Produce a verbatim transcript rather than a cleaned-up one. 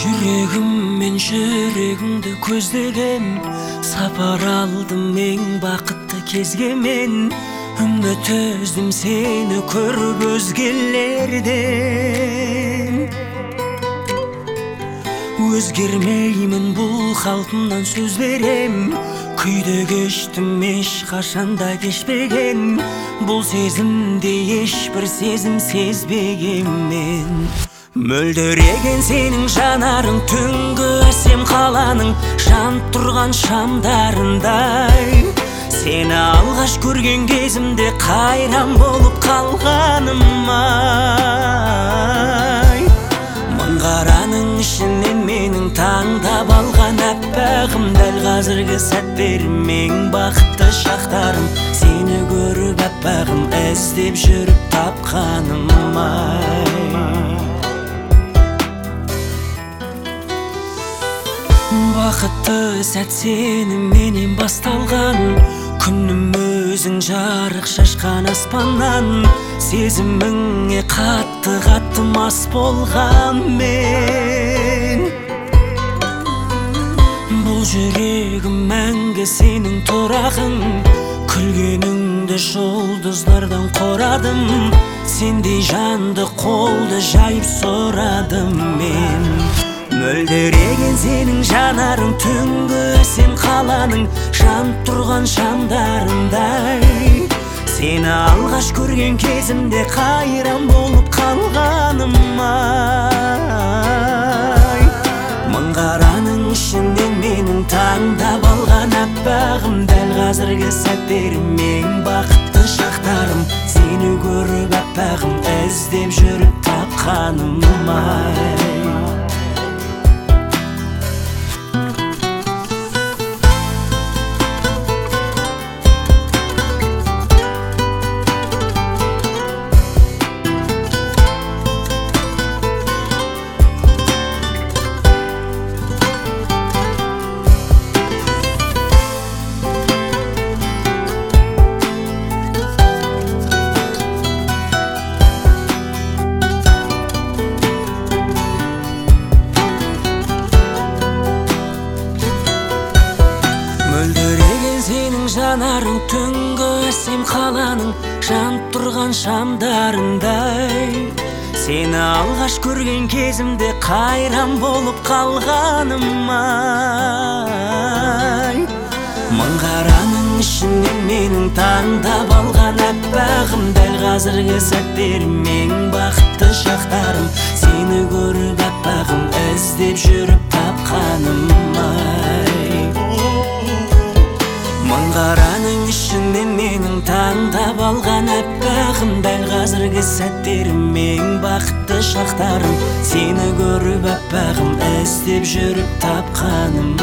Жүрегім мен жүрегіңді көздеген, сапар алдым ең бақытты кезге мен. Үміт үздім сені көріп өзгелерден. Өзгермеймін бұл қалпымнан сөз берем, күйді кештім ешқашанда кешпеген. Бұл сезімде ешбір сезім сезбеген мен. Мөлдіреген сенің жанарың, түнгі әсем қаланың жанып тұрған шамдарындай. Сені алғаш көрген кезімде қайран болып қалғаным ай. Мың қараның ішінен менің таңдап алған әппағым, дәл қазіргі сәттерім ең бақытты шақтарым. Сені көріп әппағым, іздеп жүріп тапқаным ай. Бақытты сәт сеніменен басталған, күнім өзің жарық шашқан аспаннан. Сезіміңе қатты қатты мас болған мен. Бұл жүрегім мәңгі сенің тұрағың, күлгеніңді жұлдыздардан қорадым. Сендей жанды қолды жайып сұрадым мен. Мөлдіреген сенің жанарың, түнгі әсем қаланың жанып тұрған шамдарындай. Сені алғаш көрген кезімде қайран болып қалғаным ай. Мың қараның ішінен менің таңдап алған әппағым, дәл қазіргі сәттерім ең бақытты шақтарым. Сені көріп әппағым, іздеп жүріп тапқаным ай. Мөлдіреген сенің жанарың, түнгі әсем қаланың жанып тұрған шамдарындай. Сені алғаш көрген кезімде қайран болып қалғаным ай. Мың қараның ішінен менің таңдап алған әппағым, дәл қазіргі сәттерім ең бақытты шақтарым. Сені көріп әппағым, іздеп жүріп тапқаным ай. Мың қараның ішінен менің таңдап алған әппағым, дәл қазіргі сәттерім ең бақытты шақтарым. Сені көріп әппағым, іздеп жүріп тапқаным